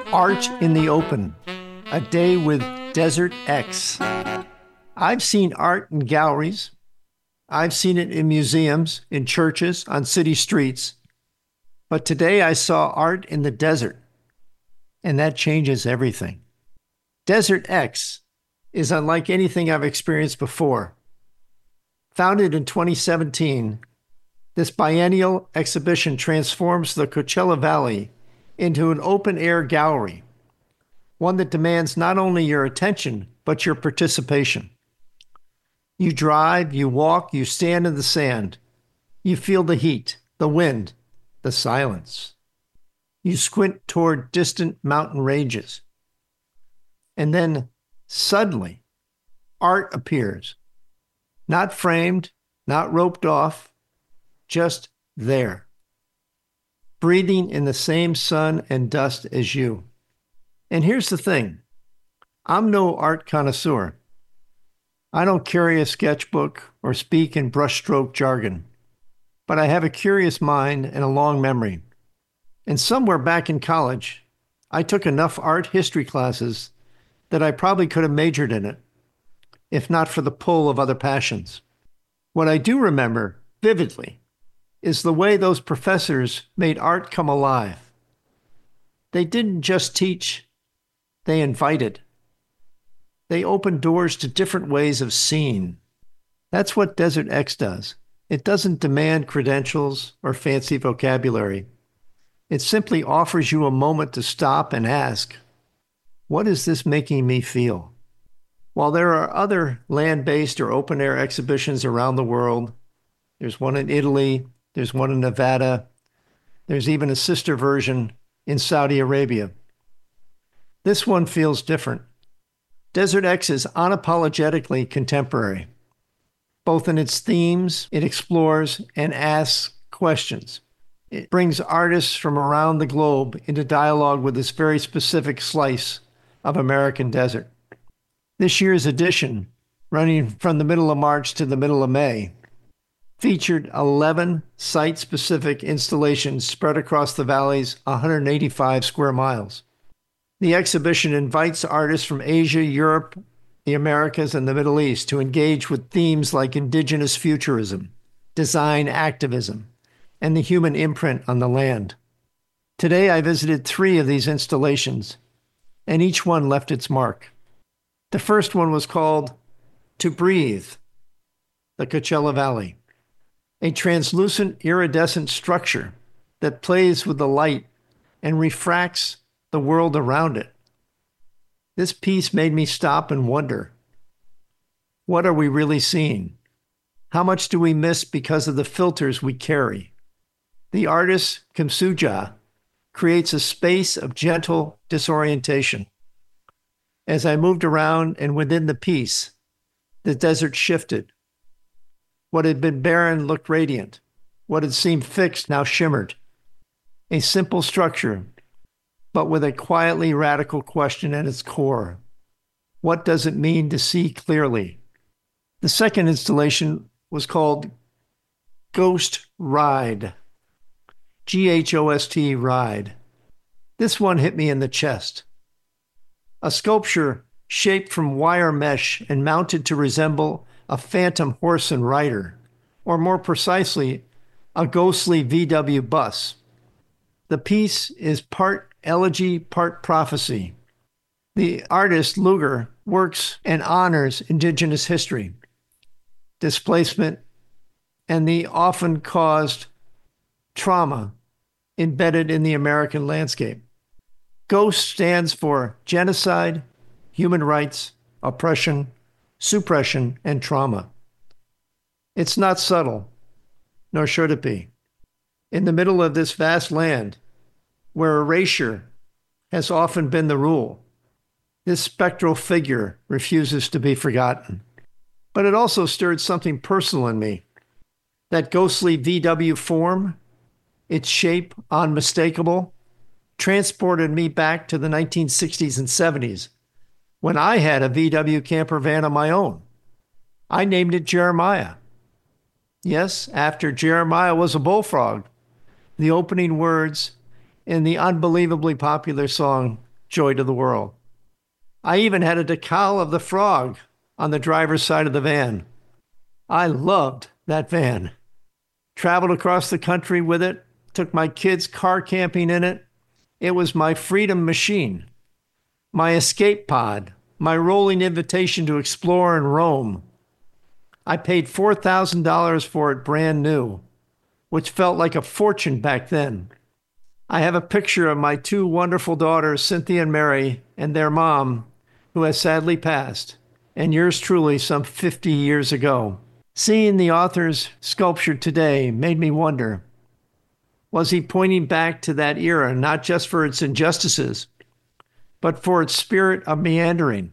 Art in the Open, a day with Desert X. I've seen art in galleries. I've seen it in museums, in churches, on city streets. But today I saw art in the desert, and that changes everything. Desert X is unlike anything I've experienced before. Founded in 2017, this biennial exhibition transforms the Coachella Valley into an open-air gallery, one that demands not only your attention, but your participation. You drive, you walk, you stand in the sand. You feel the heat, the wind, the silence. You squint toward distant mountain ranges. And then, suddenly, art appears. Not framed, not roped off, just there, breathing in the same sun and dust as you. And here's the thing. I'm no art connoisseur. I don't carry a sketchbook or speak in brushstroke jargon, but I have a curious mind and a long memory. And somewhere back in college, I took enough art history classes that I probably could have majored in it, if not for the pull of other passions. What I do remember vividly is the way those professors made art come alive. They didn't just teach, they invited. They opened doors to different ways of seeing. That's what Desert X does. It doesn't demand credentials or fancy vocabulary. It simply offers you a moment to stop and ask, what is this making me feel? While there are other land-based or open-air exhibitions around the world, there's one in Italy, there's one in Nevada, there's even a sister version in Saudi Arabia. This one feels different. Desert X is unapologetically contemporary. Both in its themes, it explores and asks questions. It brings artists from around the globe into dialogue with this very specific slice of American desert. This year's edition, running from the middle of March to the middle of May, featured 11 site-specific installations spread across the valley's 185 square miles. The exhibition invites artists from Asia, Europe, the Americas, and the Middle East to engage with themes like indigenous futurism, design activism, and the human imprint on the land. Today, I visited 3 of these installations, and each one left its mark. The first one was called To Breathe, the Coachella Valley, a translucent iridescent structure that plays with the light and refracts the world around it. This piece made me stop and wonder, what are we really seeing? How much do we miss because of the filters we carry? The artist, Kimsuja, creates a space of gentle disorientation. As I moved around and within the piece, the desert shifted. What had been barren looked radiant. What had seemed fixed now shimmered. A simple structure, but with a quietly radical question at its core. What does it mean to see clearly? The second installation was called Ghost Ride. Ghost Ride. This one hit me in the chest. A sculpture shaped from wire mesh and mounted to resemble a phantom horse and rider, or more precisely, a ghostly VW bus. The piece is part elegy, part prophecy. The artist, Luger, works and honors indigenous history, displacement, and the often caused trauma embedded in the American landscape. GHOST stands for genocide, human rights, oppression, suppression, and trauma. It's not subtle, nor should it be. In the middle of this vast land, where erasure has often been the rule, this spectral figure refuses to be forgotten. But it also stirred something personal in me. That ghostly VW form, its shape unmistakable, transported me back to the 1960s and 70s, when I had a VW camper van of my own. I named it Jeremiah. Yes, after Jeremiah was a bullfrog, the opening words in the unbelievably popular song, joy to the world. I even had a decal of the frog on the driver's side of the van. I loved that van. Traveled across the country with it, took my kids car camping in it. It was my freedom machine, my escape pod, my rolling invitation to explore and roam. I paid $4,000 for it brand new, which felt like a fortune back then. I have a picture of my two wonderful daughters, Cynthia and Mary, and their mom, who has sadly passed, and yours truly some 50 years ago. Seeing the author's sculpture today made me wonder, was he pointing back to that era, not just for its injustices, but for its spirit of meandering,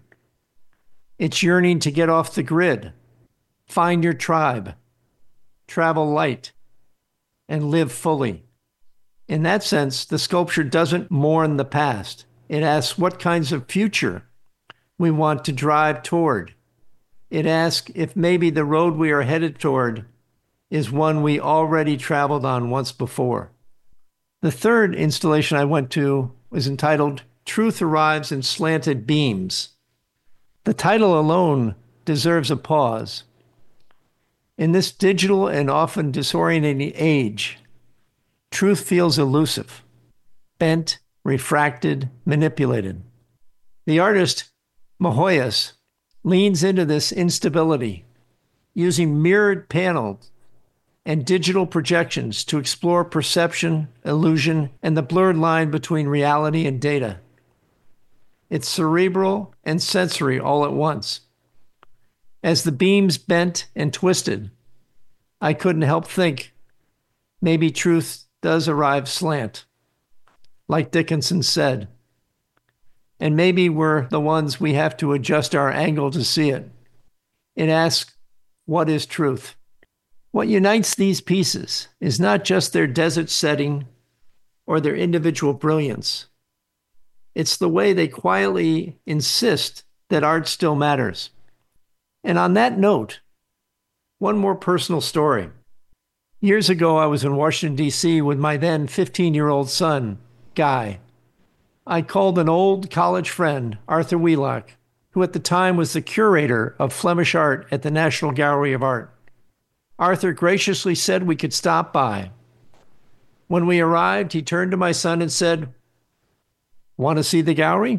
its yearning to get off the grid, find your tribe, travel light, and live fully? In that sense, the sculpture doesn't mourn the past. It asks what kinds of future we want to drive toward. It asks if maybe the road we are headed toward is one we already traveled on once before. The third installation I went to was entitled Truth Arrives in Slanted Beams. The title alone deserves a pause. In this digital and often disorientating age, truth feels elusive, bent, refracted, manipulated. The artist, Mohoyas, leans into this instability, using mirrored panels and digital projections to explore perception, illusion, and the blurred line between reality and data. It's cerebral and sensory all at once. As the beams bent and twisted, I couldn't help think maybe truth does arrive slant, like Dickinson said. And maybe we're the ones we have to adjust our angle to see it. It asks, what is truth? What unites these pieces is not just their desert setting or their individual brilliance. It's the way they quietly insist that art still matters. And on that note, one more personal story. Years ago, I was in Washington, D.C. with my then 15-year-old son, Guy. I called an old college friend, Arthur Wheelock, who at the time was the curator of Flemish art at the National Gallery of Art. Arthur graciously said we could stop by. When we arrived, he turned to my son and said, "Want to see the gallery?"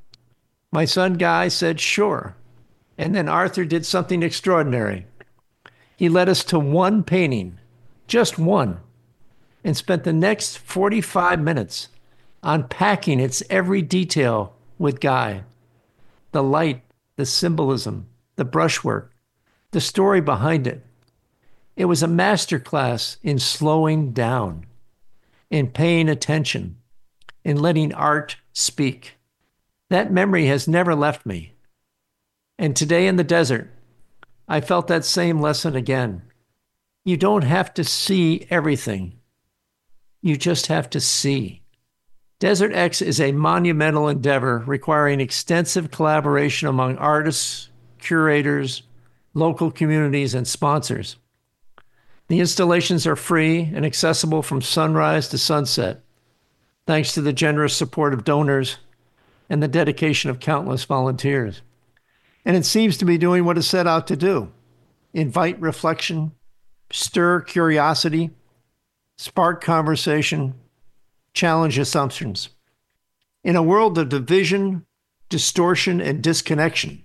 My son Guy said, "Sure." And then Arthur did something extraordinary. He led us to one painting, just one, and spent the next 45 minutes unpacking its every detail with Guy. The light, the symbolism, the brushwork, the story behind it. It was a masterclass in slowing down, in paying attention, in letting art speak. That memory has never left me. And today in the desert, I felt that same lesson again. You don't have to see everything. You just have to see. Desert X is a monumental endeavor requiring extensive collaboration among artists, curators, local communities, and sponsors. The installations are free and accessible from sunrise to sunset, thanks to the generous support of donors and the dedication of countless volunteers. And it seems to be doing what it set out to do: invite reflection, stir curiosity, spark conversation, challenge assumptions. In a world of division, distortion, and disconnection,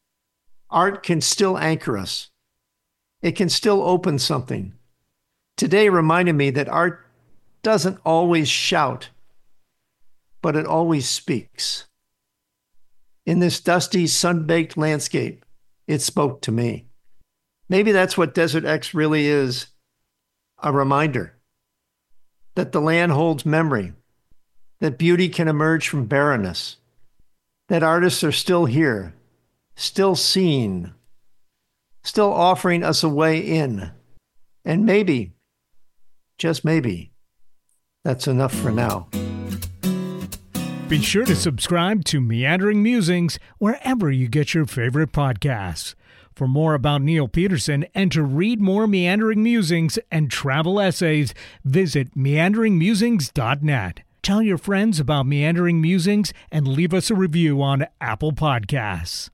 art can still anchor us. It can still open something. Today reminded me that art doesn't always shout, but it always speaks. In this dusty, sun-baked landscape, it spoke to me. Maybe that's what Desert X really is, a reminder that the land holds memory, that beauty can emerge from barrenness, that artists are still here, still seen, still offering us a way in. And maybe, just maybe, that's enough for now. Be sure to subscribe to Meandering Musings wherever you get your favorite podcasts. For more about Neil Peterson and to read more Meandering Musings and travel essays, visit meanderingmusings.net. Tell your friends about Meandering Musings and leave us a review on Apple Podcasts.